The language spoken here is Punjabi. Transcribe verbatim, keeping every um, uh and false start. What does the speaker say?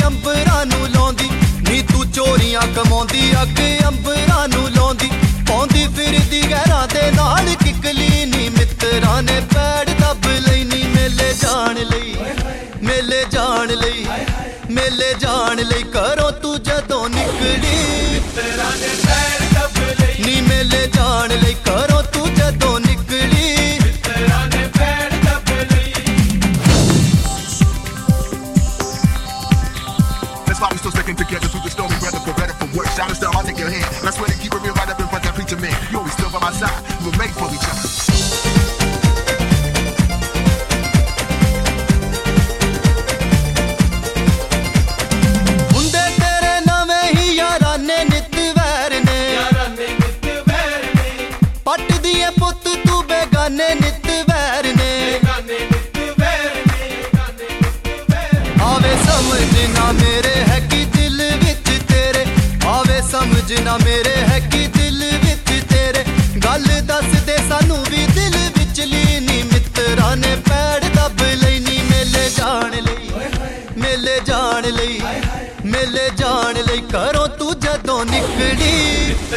ਅੰਬਰਾਂ ਨੂੰ ਲਾਉਂਦੀ ਨੀ ਤੂੰ ਚੋਰੀਆਂ ਕਮਾਉਂਦੀ ਅੱਗ ਅੰਬਰਾਂ ਨੂੰ ਲਾਉਂਦੀ ਪਾਉਂਦੀ ਫਿਰਦੀ ਗਹਿਰਾਂ ਦੇ ਨਾਲ ਕਿਕਲੀ ਨੀ ਮਿੱਤਰਾਂ ਨੇ ਪੈੜ ਦੱਬ ਲਈ ਨੀ ਮੇਲੇ ਜਾਣ ਲਈ ਮੇਲੇ ਜਾਣ ਲਈ ਮੇਲੇ ਜਾਣ ਲਈ ਘਰੋਂ ਤੂੰ ਜਦੋਂ ਨਿਕਲੀ ਮਿੱਤਰਾਂ ਨੇ ਪੈਰ ਦੱਬ ਲਈ ਨੀ ਮੇਲੇ ਜਾਣ ਲਈ ਘਰੋਂ ਤੂੰ ਜਦੋਂ ਨਿਕਲੀ ਮਿੱਤਰਾਂ ਨੇ ਪੈਰ ਦੱਬ ਲਈ That's why we still sticking together through the stormy weather, for better for worse. Shout us down, I'll take your hand. And I swear to keep it real right up in front of that preacher man. You always stood by my side. We were made for each other. ਹੁੰਦੇ ਤੇਰੇ ਨਵੇਂ ਹੀ ਯਾਰਾਨੇ ਨਿੱਤ ਵੈਰ ਨੇ ਯਾਰਾਂ ਨੇ ਨਿੱਤ ਵੈਰ ਨੇ ਪੱਟਦੀ ਏ ਪੁੱਤ ਤੂੰ ਬੇਗਾਨੇ ਨਿੱਤ ਵੈਰ ਨੇ ਗਾਨੇ ਨਿੱਤ ਵੈਰ ਨੇ ਗਾਨੇ ਨਿੱਤ ਵੈਰ ਆਵੇ ਸਮਝ ਨਾ ਮੇਰੇ ਹੈ ਕਿ ਦਿਲ ਵਿੱਚ ਤੇਰੇ ਆਵੇ ਸਮਝ ਨਾ ਮੇਰੇ ਹੈ ਕਿ ਦਿਲ ਵਿੱਚ ਤੇਰੇ ਗੱਲ ਦੱਸ ਦੇ ਸਾਨੂੰ ਵੀ ਦਿਲ ਵਿਚਲੀ ਨੀ ਮਿੱਤਰਾਂ ਨੇ ਪੈੜ ਦੱਬ ਲਈ ਨੀ ਮੇਲੇ ਜਾਣ ਲਈ ਮੇਲੇ ਜਾਣ ਲਈ ਮੇਲੇ ਜਾਣ ਲਈ ਘਰੋਂ ਤੂੰ ਜਦੋਂ ਨਿਕਲੀ